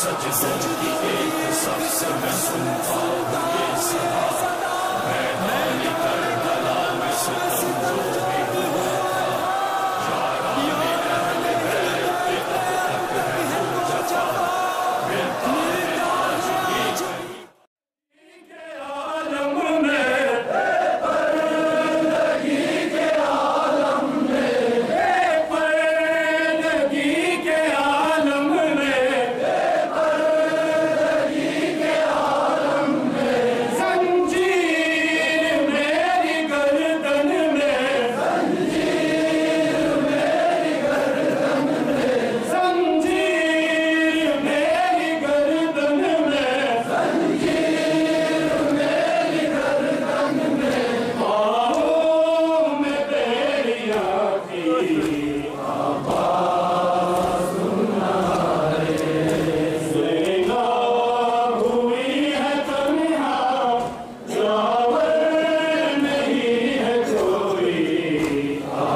سجدوں کی ایک صف سے میں سنتا ہوں یہ صدا، میدان کربلا میں ستم جو بھی ہوا تھا، یاران اہل بیت کے اب تک ہے وہ جفا، ملتا ہے آج بھی کے عالم میں، پردگی کے عالم میں، پردگی کے عالم میں، پردگی کے عالم میں، زنجیر میری گردن میں، زنجیر میری گردن میں، زنجیر میری گردن میں، زنجیر میری گردن میں، پاؤں میں بیڑیاں کی آواز سنائے، زینا ہوئی ہے تنہا، جاور نہیں ہے کوئی،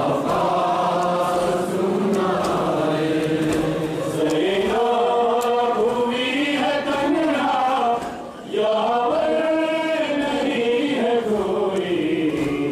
آواز سنائے، زینا ہوئی ہے تنہا، جاور نہیں ہے کوئی،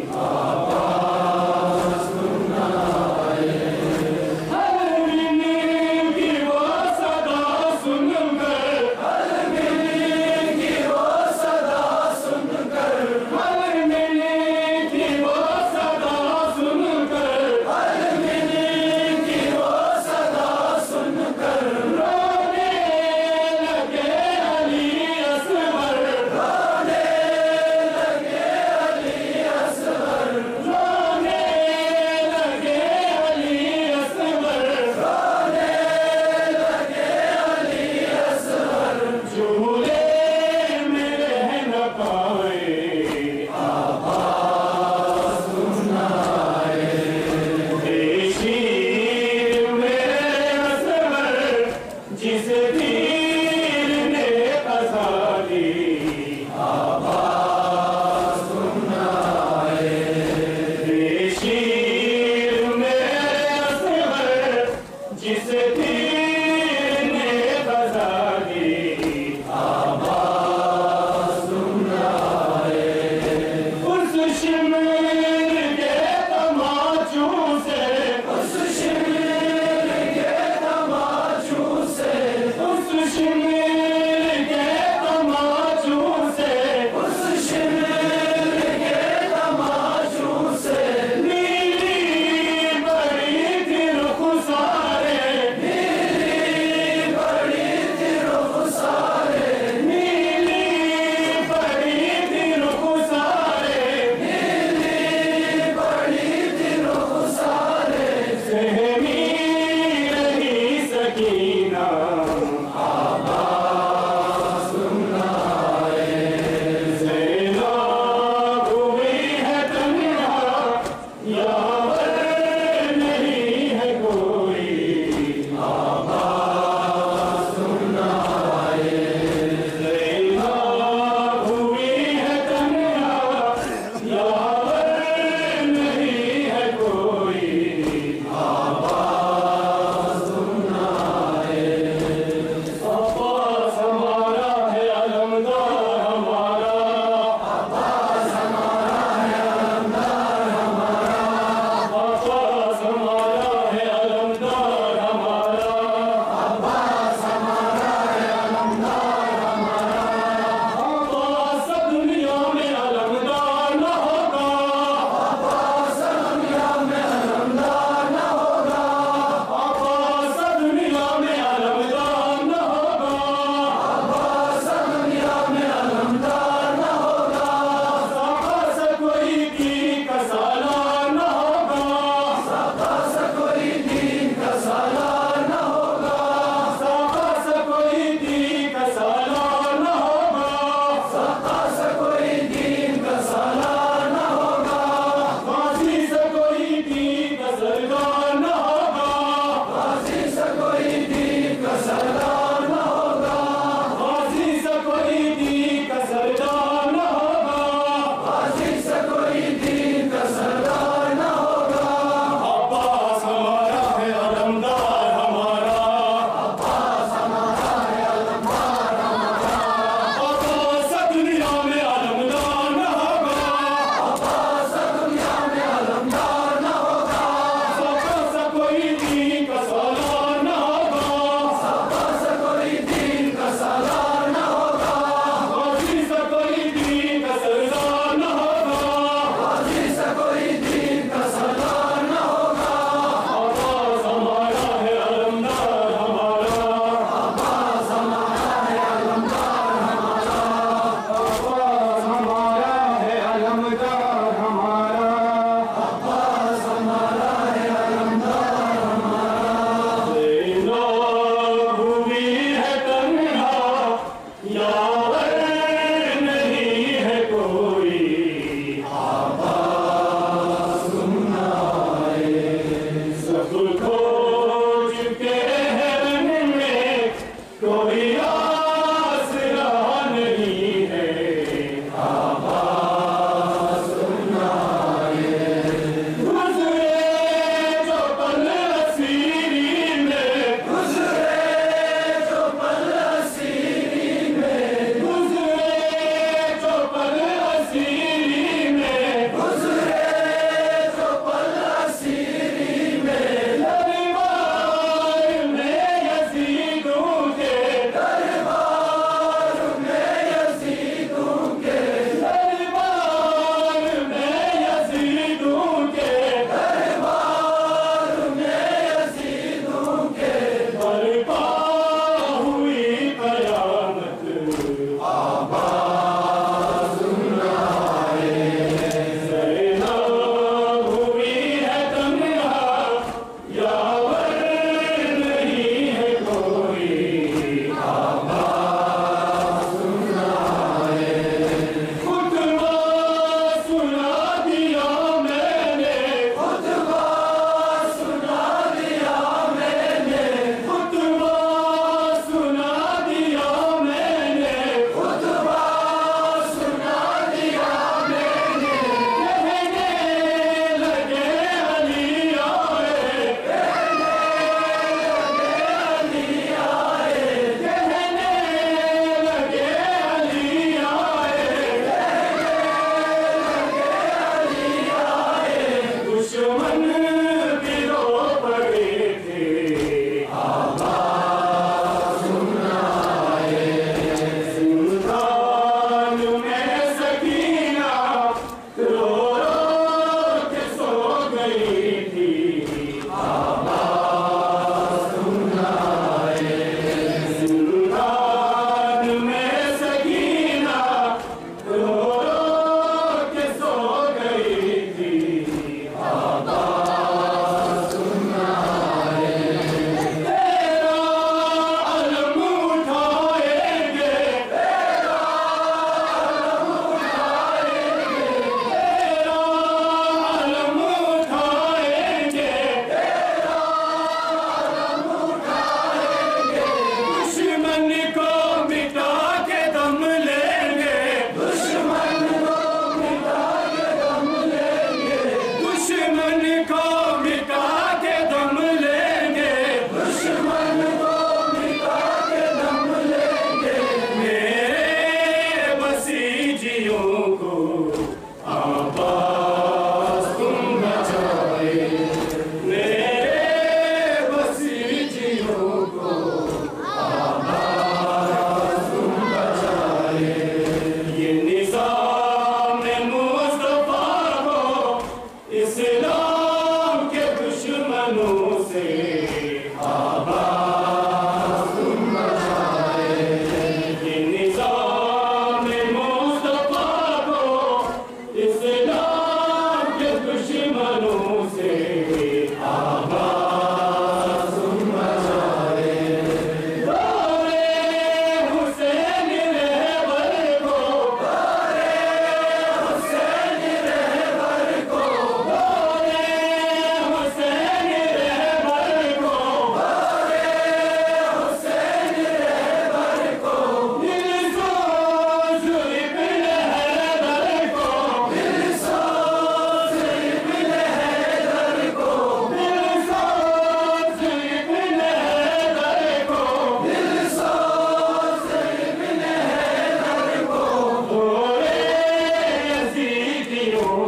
آواز سنائے، ہر مل کی وہ صدا سن کر، ہر مل کی وہ صدا سن کر، ہر مل کی وہ صدا سن کر، ہر مل کی وہ صدا سن کر، رونے لگے علی اصغر، رونے لگے علی اصغر، رونے لگے علی اصغر، رونے لگے علی اصغر، جھولے میں رہ نہ پائے، آواز سنائے، اے شیر میرے اصغر، جس تیر نے قضا دی، آواز سنائے، اے شیر میرے اصغر، جس تیر نے قضا دی، آواز سنائے، اس شمر کے تماچوں سے، اس شمر کے تماچوں سے، اس شمر کے تماچوں سے، اس شمر کے تماچوں سے، نیلی بڑی تھی رخسارے، نیلی بڑی تھی رخسارے، نیلی بڑی تھی رخسارے، نیلی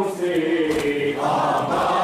سے آباد